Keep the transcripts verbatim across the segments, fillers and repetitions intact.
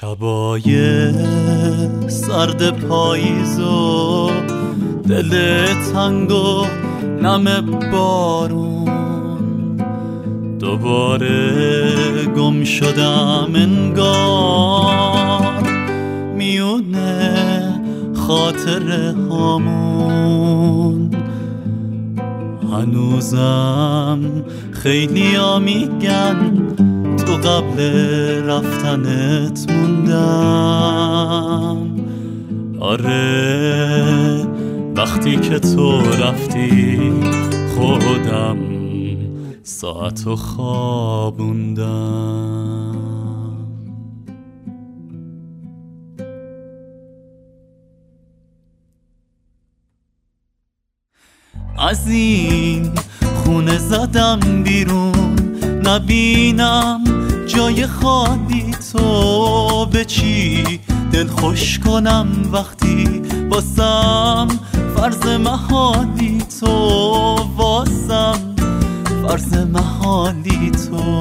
شبای سرد پاییز و دل تنگ و نم بارون، دوباره گم شدم انگار میونه خاطره هامون. هنوزم خیلی ها میگن تو قبل رفتنت موندم. آره وقتی که تو رفتی خودم ساعتو خوابوندم. از این خونه زدم بیرون، نبینم جای خالی تو. به چی دل خوش کنم وقتی واسم فرض محالی تو، واسم فرض محالی تو.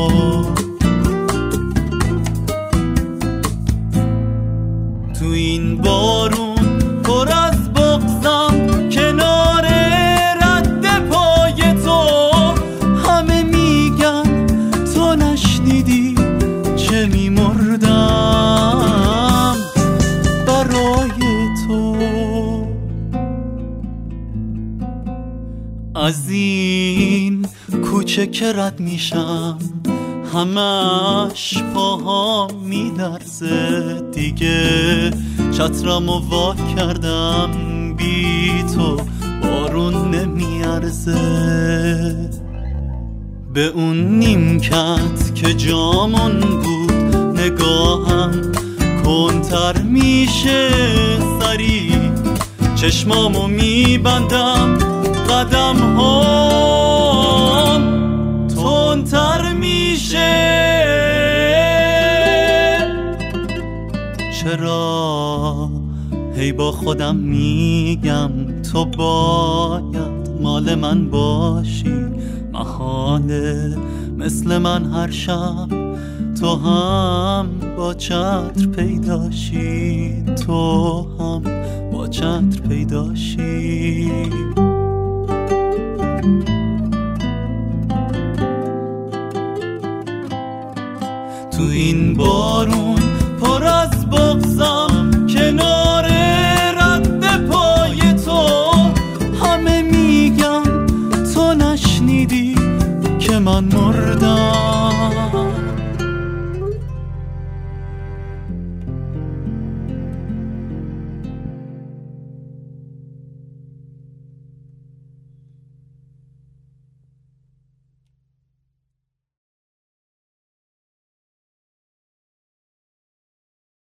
تو این بارون پر از بغضم کنار رد پای تو، همه میگن تو نشنیدی چه میمردم برای تو. از این کوچه که رد میشم همش پاهام میلرزه دیگه. چترمو وا کردم بی تو بارون نمیارزه. به اون نیمکت که جامون بود نگاهم کنتر میشه سری. چشمامو میبندم قدم هام تندتر میشه. چرا هی با خودم میگم تو باید مال من باشی، محاله مثل من هر شب تو هم با چتر پیداشی، تو هم با چتر پیداشی. تو این بارون پر از بغضم کنار